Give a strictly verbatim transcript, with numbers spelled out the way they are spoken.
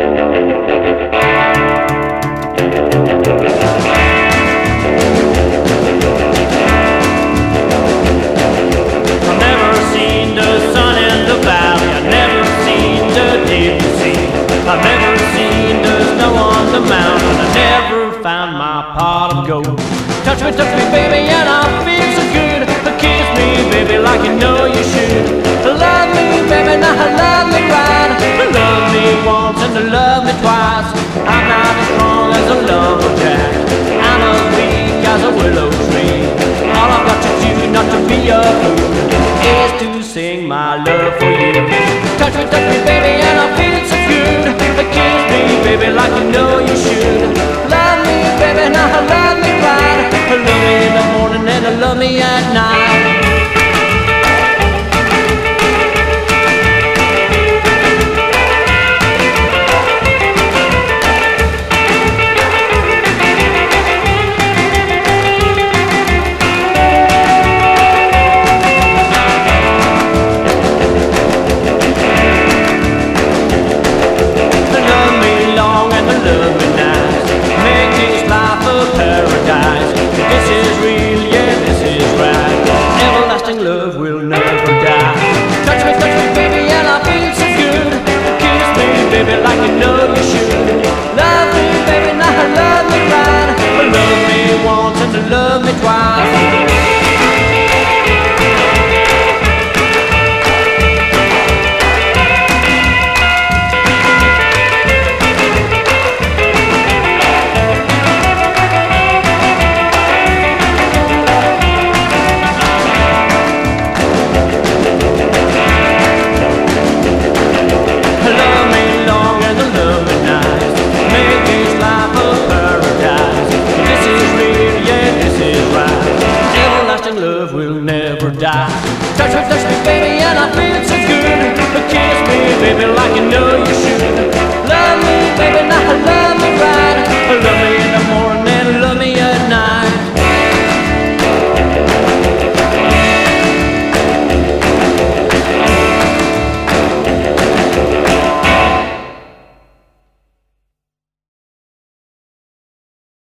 I've never seen the snow on the mountain. I never found my pot of gold. Touch me, touch me, baby, and I'll feel so good. Kiss me, baby, like you know you should. Love me, baby, now love me right. Love me once and love me twice. I'm not as strong as a lumberjack. I'm as weak as a willow tree. All I've got to do not to be a fool is to sing my love for you. Touch me, touch me, baby, and I'll feel so good. Kiss me, baby, like you know you should. Love me, baby, now love me right. Love me in the morning and love me at night. Love will never die. Touch me, touch me, baby, and I feel so good. Kiss me, baby, like you know you should. Love me, baby, now love me right. Love me once and love me twice. Love will never die. Touch me, touch me, baby, and I feel so good. Kiss me, baby, like you know you should.